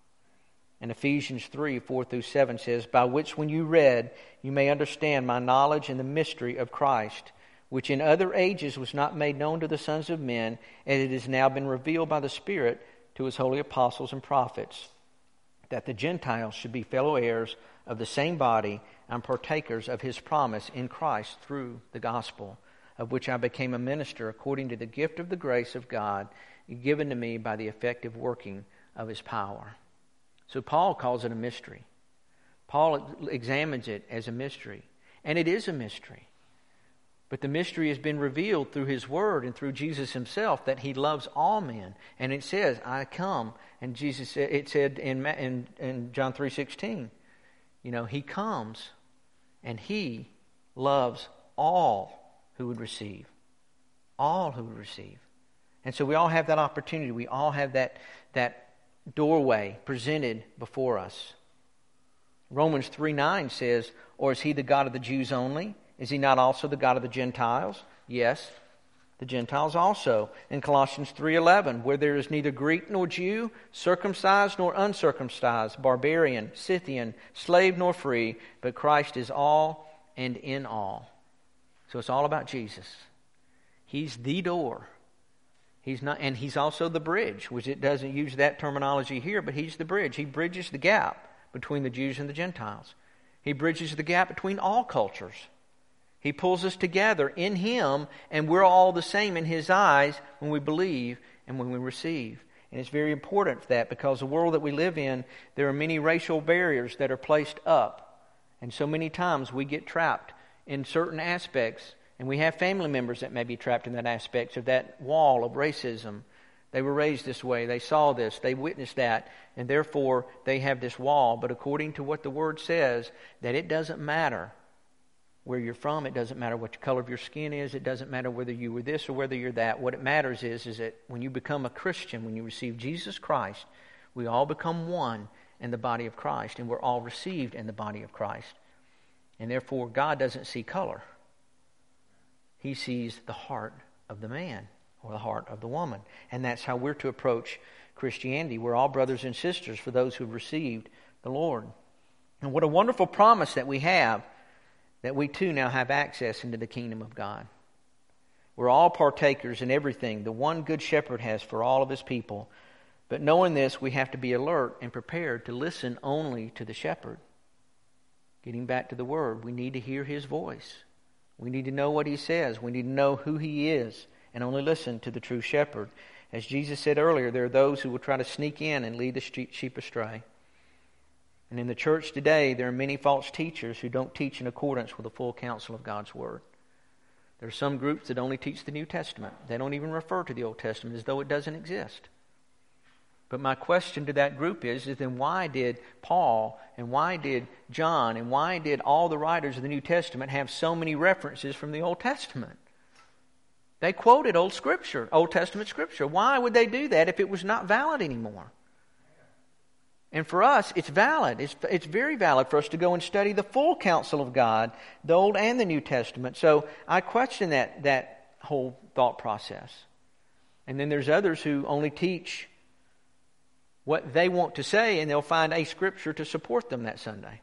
And Ephesians three four through seven says, "By which when you read, you may understand my knowledge in the mystery of Christ, which in other ages was not made known to the sons of men, and it has now been revealed by the Spirit to his holy apostles and prophets, that the Gentiles should be fellow heirs of the same body and partakers of his promise in Christ through the gospel, of which I became a minister according to the gift of the grace of God given to me by the effective working of his power." So Paul calls it a mystery. Paul examines it as a mystery. And it is a mystery. But the mystery has been revealed through his word and through Jesus himself, that he loves all men. And it says, "I come." And Jesus, it said in, in, in John three sixteen, you know, he comes and he loves all who would receive. All who would receive. And so we all have that opportunity. We all have that, that doorway presented before us. Romans three nine says, "Or is he the God of the Jews only? Is he not also the God of the Gentiles?" Yes, the Gentiles also. In Colossians three eleven, "Where there is neither Greek nor Jew, circumcised nor uncircumcised, barbarian, Scythian, slave nor free, but Christ is all and in all." So it's all about Jesus. He's the door. He's not, and he's also the bridge, which it doesn't use that terminology here, but he's the bridge. He bridges the gap between the Jews and the Gentiles. He bridges the gap between all cultures. He pulls us together in him, and we're all the same in his eyes when we believe and when we receive. And it's very important for that, because the world that we live in, there are many racial barriers that are placed up. And so many times we get trapped in certain aspects. And we have family members that may be trapped in that aspect of that wall of racism. They were raised this way. They saw this. They witnessed that. And therefore, they have this wall. But according to what the Word says, that it doesn't matter where you're from. It doesn't matter what the color of your skin is. It doesn't matter whether you were this or whether you're that. What it matters is, is that when you become a Christian, when you receive Jesus Christ, we all become one in the body of Christ. And we're all received in the body of Christ. And therefore, God doesn't see color. He sees the heart of the man or the heart of the woman. And that's how we're to approach Christianity. We're all brothers and sisters for those who've received the Lord. And what a wonderful promise that we have, that we too now have access into the kingdom of God. We're all partakers in everything the one good shepherd has for all of his people. But knowing this, we have to be alert and prepared to listen only to the shepherd. Getting back to the word, we need to hear his voice. We need to know what he says. We need to know who he is and only listen to the true shepherd. As Jesus said earlier, there are those who will try to sneak in and lead the sheep astray. And in the church today, there are many false teachers who don't teach in accordance with the full counsel of God's Word. There are some groups that only teach the New Testament. They don't even refer to the Old Testament as though it doesn't exist. But my question to that group is, is then why did Paul and why did John and why did all the writers of the New Testament have so many references from the Old Testament? They quoted Old Scripture, Old Testament Scripture. Why would they do that if it was not valid anymore? And for us, it's valid. It's, it's very valid for us to go and study the full counsel of God, the Old and the New Testament. So I question that, that whole thought process. And then there's others who only teach what they want to say, and they'll find a scripture to support them that Sunday.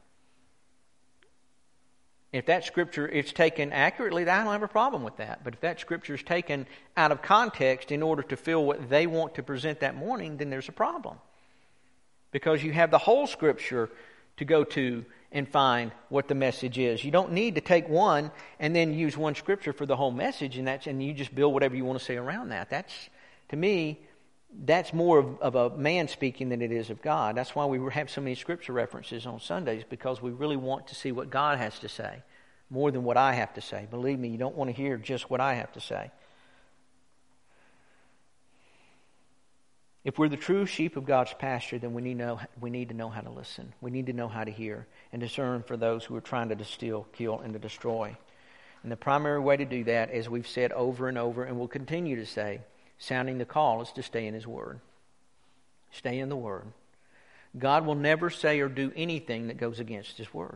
If that scripture is taken accurately, I don't have a problem with that. But if that scripture is taken out of context in order to fill what they want to present that morning, then there's a problem. Because you have the whole scripture to go to and find what the message is. You don't need to take one and then use one scripture for the whole message, and that's and you just build whatever you want to say around that. That's, to me, that's more of, of a man speaking than it is of God. That's why we have so many scripture references on Sundays, because we really want to see what God has to say more than what I have to say. Believe me, you don't want to hear just what I have to say. If we're the true sheep of God's pasture, then we need, know, we need to know how to listen. We need to know how to hear and discern for those who are trying to steal, kill, and to destroy. And the primary way to do that, as we've said over and over and will continue to say, sounding the call, is to stay in His Word. Stay in the Word. God will never say or do anything that goes against His Word.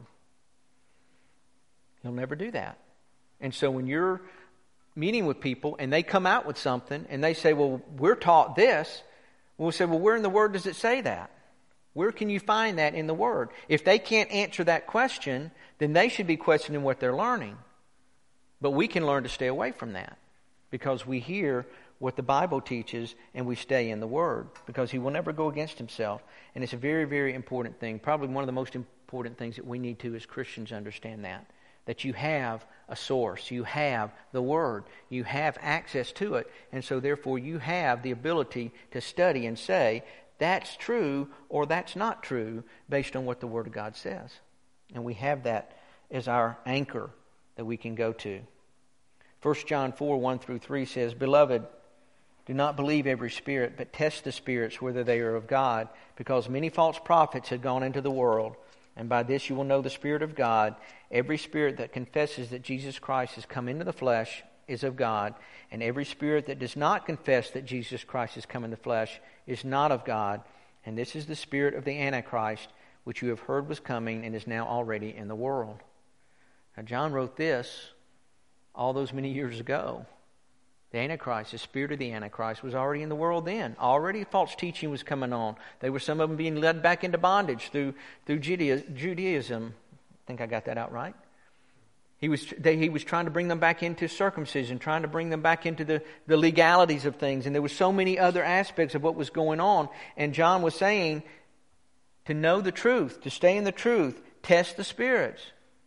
He'll never do that. And so when you're meeting with people and they come out with something and they say, well, we're taught this, we'll say, well, where in the Word does it say that? Where can you find that in the Word? If they can't answer that question, then they should be questioning what they're learning. But we can learn to stay away from that because we hear what the Bible teaches and we stay in the Word because He will never go against Himself. And it's a very, very important thing. Probably one of the most important things that we need to as Christians understand that. That you have a source. You have the Word. You have access to it. And so therefore you have the ability to study and say, that's true or that's not true based on what the Word of God says. And we have that as our anchor that we can go to. First John four, one through three says, Beloved, do not believe every spirit, but test the spirits whether they are of God, because many false prophets have gone into the world. And by this you will know the Spirit of God. Every spirit that confesses that Jesus Christ has come into the flesh is of God. And every spirit that does not confess that Jesus Christ has come in the flesh is not of God. And this is the spirit of the Antichrist, which you have heard was coming and is now already in the world. Now John wrote this all those many years ago. The Antichrist, the spirit of the Antichrist, was already in the world then. Already false teaching was coming on. There were some of them being led back into bondage through through Judaism. I think I got that out right. He was they, he was trying to bring them back into circumcision, trying to bring them back into the, the legalities of things. And there were so many other aspects of what was going on. And John was saying to know the truth, to stay in the truth, test the spirits.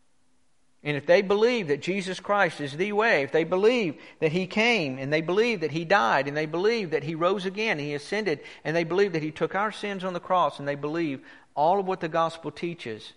And if they believe that Jesus Christ is the way, if they believe that He came, and they believe that He died, and they believe that He rose again, and He ascended, and they believe that He took our sins on the cross, and they believe all of what the gospel teaches,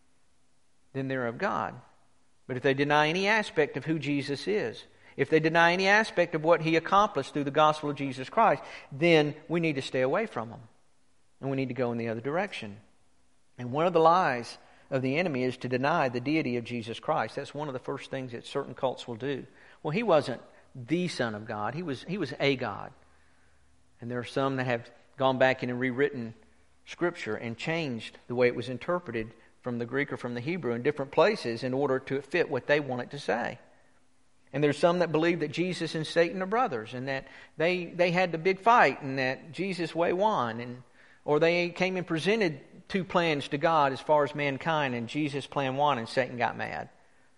then they're of God. But if they deny any aspect of who Jesus is, if they deny any aspect of what He accomplished through the gospel of Jesus Christ, then we need to stay away from them. And we need to go in the other direction. And one of the lies of the enemy is to deny the deity of Jesus Christ. That's one of the first things that certain cults will do. Well, He wasn't the Son of God. He was, he was a God. And there are some that have gone back in and rewritten Scripture and changed the way it was interpreted from the Greek or from the Hebrew in different places in order to fit what they want it to say. And there's some that believe that Jesus and Satan are brothers and that they, they had the big fight and that Jesus' way won. And, or they came and presented two plans to God as far as mankind, and Jesus' plan won and Satan got mad.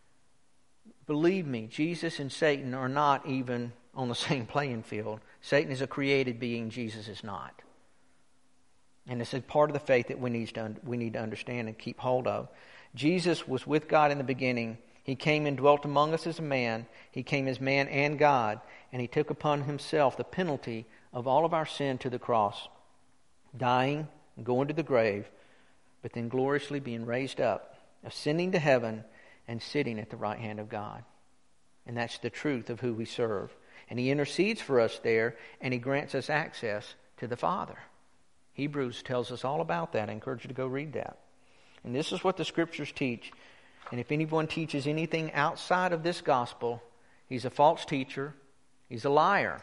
Believe me, Jesus and Satan are not even on the same playing field. Satan is a created being, Jesus is not. And this is part of the faith that we need to, we need to understand and keep hold of. Jesus was with God in the beginning. He came and dwelt among us as a man. He came as man and God, and He took upon Himself the penalty of all of our sin to the cross, dying, going to the grave, but then gloriously being raised up, ascending to heaven, and sitting at the right hand of God. And that's the truth of who we serve. And He intercedes for us there, and He grants us access to the Father. Hebrews tells us all about that. I encourage you to go read that. And this is what the Scriptures teach. And if anyone teaches anything outside of this gospel, he's a false teacher, he's a liar.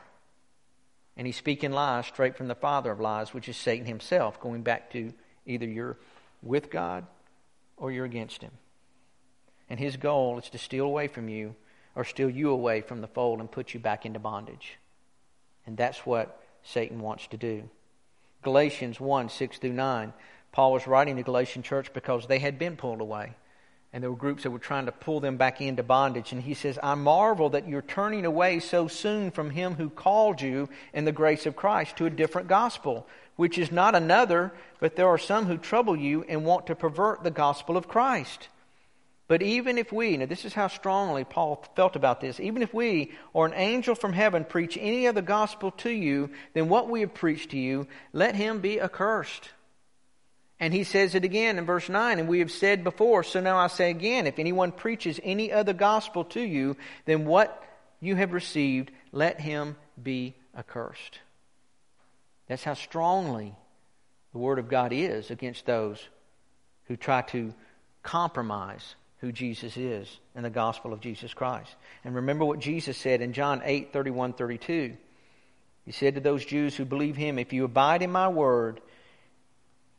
And he's speaking lies straight from the father of lies, which is Satan himself, going back to either you're with God or you're against Him. And his goal is to steal away from you or steal you away from the fold and put you back into bondage. And that's what Satan wants to do. Galatians one, six through nine, Paul was writing to the Galatian church because they had been pulled away. And there were groups that were trying to pull them back into bondage. And he says, I marvel that you're turning away so soon from Him who called you in the grace of Christ to a different gospel, which is not another, but there are some who trouble you and want to pervert the gospel of Christ. But even if we, now this is how strongly Paul felt about this, even if we or an angel from heaven preach any other gospel to you than what we have preached to you, let him be accursed. And he says it again in verse nine, and we have said before, so now I say again, if anyone preaches any other gospel to you than what you have received, let him be accursed. That's how strongly the Word of God is against those who try to compromise who Jesus is and the gospel of Jesus Christ. And remember what Jesus said in John eight, thirty-one, thirty-two. He said to those Jews who believe Him, if you abide in my word,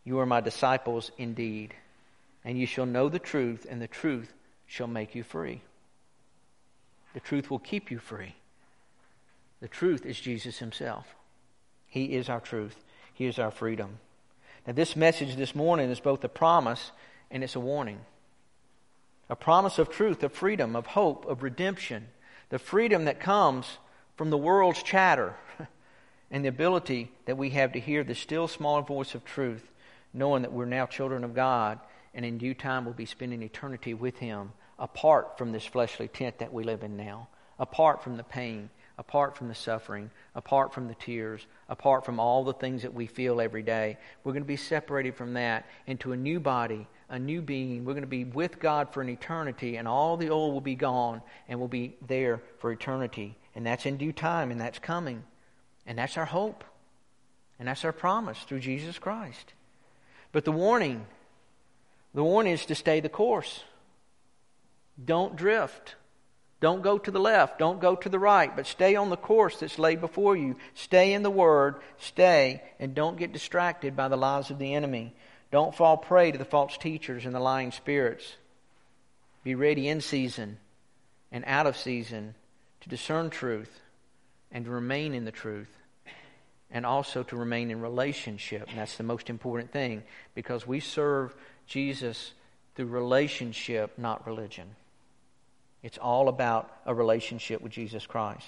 You are my disciples indeed, and you shall know the truth, and the truth shall make you free. The truth will keep you free. The truth is Jesus himself. He is our truth. He is our freedom. Now, this message this morning is both a promise and it's a warning. A promise of truth, of freedom, of hope, of redemption. The freedom that comes from the world's chatter and the ability that we have to hear the still small voice of truth, knowing that we're now children of God and in due time we'll be spending eternity with Him, apart from this fleshly tent that we live in now, apart from the pain, apart from the suffering, apart from the tears, apart from all the things that we feel every day. We're going to be separated from that into a new body, a new being. We're going to be with God for an eternity, and all the old will be gone, and we'll be there for eternity. And that's in due time, and that's coming. And that's our hope. And that's our promise through Jesus Christ. But the warning, the warning is to stay the course. Don't drift. Don't go to the left. Don't go to the right. But stay on the course that's laid before you. Stay in the Word. Stay. And don't get distracted by the lies of the enemy. Don't fall prey to the false teachers and the lying spirits. Be ready in season and out of season to discern truth and to remain in the truth. And also to remain in relationship. And that's the most important thing. Because we serve Jesus through relationship, not religion. It's all about a relationship with Jesus Christ.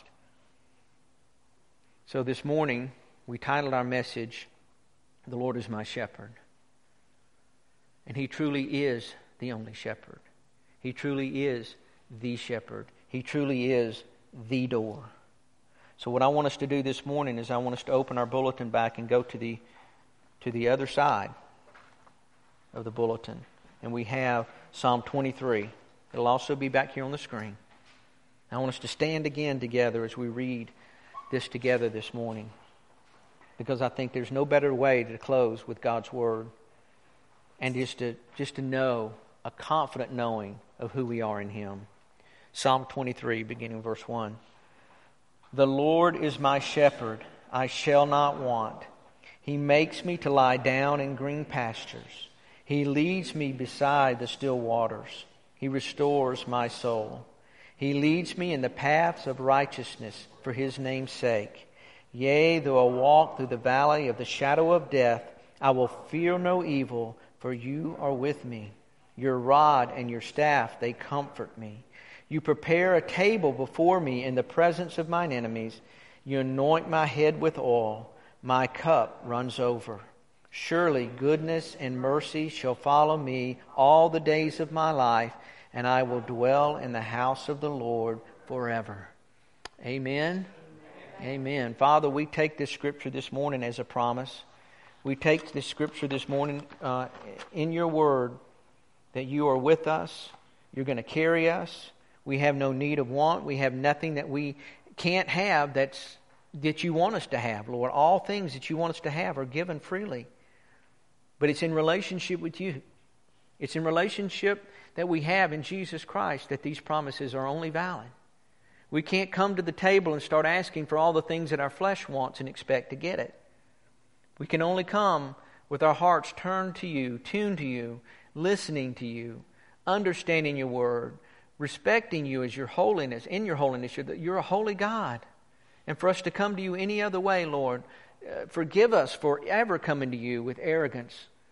So this morning, we titled our message, "The Lord is my shepherd." And He truly is the only shepherd. He truly is the shepherd. He truly is the door. So what I want us to do this morning is I want us to open our bulletin back and go to the to the other side of the bulletin. And we have Psalm twenty-three. It'll also be back here on the screen. I want us to stand again together as we read this together this morning. Because I think there's no better way to close with God's Word. And just to, just to know, a confident knowing of who we are in Him. Psalm twenty-three, beginning verse one. The Lord is my shepherd, I shall not want. He makes me to lie down in green pastures. He leads me beside the still waters. He restores my soul. He leads me in the paths of righteousness for His name's sake. Yea, though I walk through the valley of the shadow of death, I will fear no evil, for You are with me. Your rod and Your staff, they comfort me. You prepare a table before me in the presence of mine enemies. You anoint my head with oil. My cup runs over. Surely goodness and mercy shall follow me all the days of my life, and I will dwell in the house of the Lord forever. Amen. Amen. Amen. Father, we take this scripture this morning as a promise. We take this scripture this morning uh, in Your Word that You are with us. You're going to carry us. We have no need of want. We have nothing that we can't have that's that You want us to have, Lord. All things that You want us to have are given freely. But it's in relationship with You. It's in relationship that we have in Jesus Christ that these promises are only valid. We can't come to the table and start asking for all the things that our flesh wants and expect to get it. We can only come with our hearts turned to You, tuned to You, listening to You, understanding Your Word, respecting You as Your holiness, in Your holiness. You're, the, you're a holy God. And for us to come to You any other way, Lord, uh, forgive us for ever coming to You with arrogance.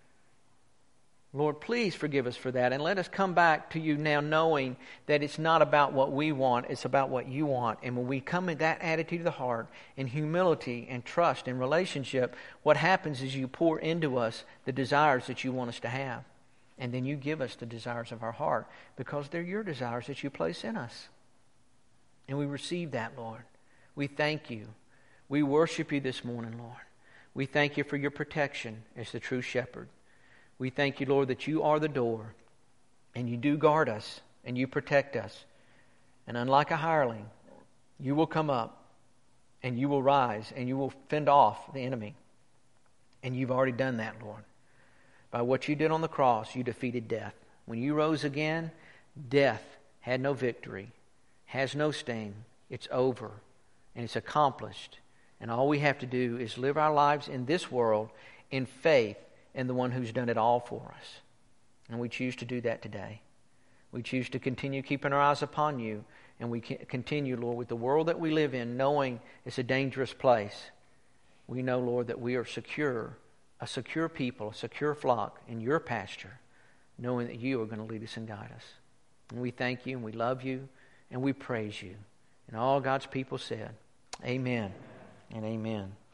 Lord, please forgive us for that. And let us come back to You now knowing that it's not about what we want, it's about what You want. And when we come in that attitude of the heart, in humility and trust and relationship, what happens is You pour into us the desires that You want us to have. And then You give us the desires of our heart because they're Your desires that You place in us. And we receive that, Lord. We thank You. We worship You this morning, Lord. We thank You for Your protection as the true shepherd. We thank You, Lord, that You are the door, and You do guard us, and You protect us. And unlike a hireling, You will come up, and You will rise, and You will fend off the enemy. And You've already done that, Lord. By what You did on the cross, You defeated death. When You rose again, death had no victory, has no sting. It's over, and it's accomplished. And all we have to do is live our lives in this world in faith and the one who's done it all for us. And we choose to do that today. We choose to continue keeping our eyes upon you, and we continue, Lord, with the world that we live in, knowing it's a dangerous place. We know, Lord, that we are secure, a secure people, a secure flock in your pasture, knowing that you are going to lead us and guide us. And we thank you, and we love you, and we praise you. And all God's people said, amen and amen.